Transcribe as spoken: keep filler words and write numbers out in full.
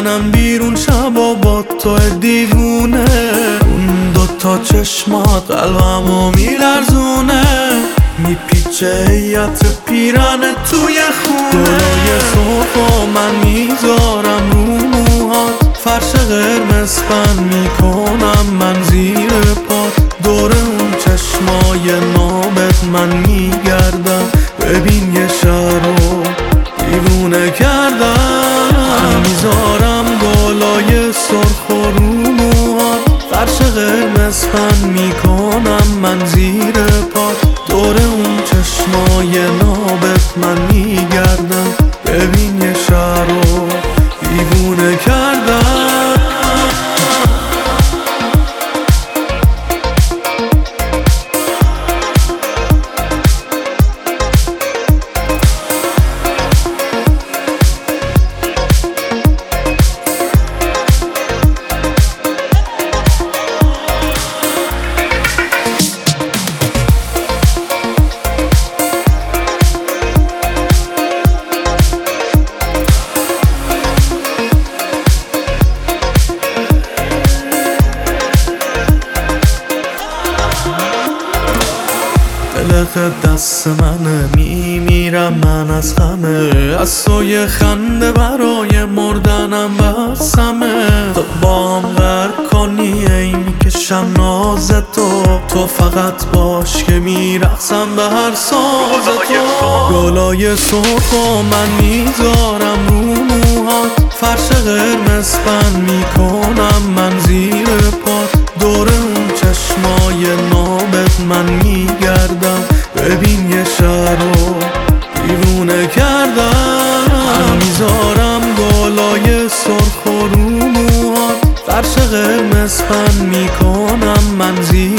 میزنم بیرون شبا با تو دیوونه. اون دوتا چشمات قلبمو میلرزونه، میپیچه هیئت پیرنه توی خونه. گلای سرخو من میذارم رو موهات، فرش قرمز بند میکنم من زیر پات. دور اون چشمای نابت من میگردم، ببین یه شهر رو دیوونه کردم. من میذارم گلای سرخ و رو موهات، فرش قرمز بند میکنم من زیر پات. دور اون چشمای نابت من میگردم، ببین یه شهر رو دیوونه کردم. دلت دست منه، میمیرم من از غمه. از سوی خنده برای مردنم بسمه. تو با هم غرق کنی ای میکشم ناز تو، تو فقط باش که میرقصم به هر ساز تو. گلای سرخو من میذارم رو موهات، فرش قرمز بند میکنم من زیر پات. دور اون چشمای نابت من میگردم، ببین یه شهر رو دیوونه کردم. من میذارم گلای سرخ و رو موهات، فرش قرمز بند میکنم من زیر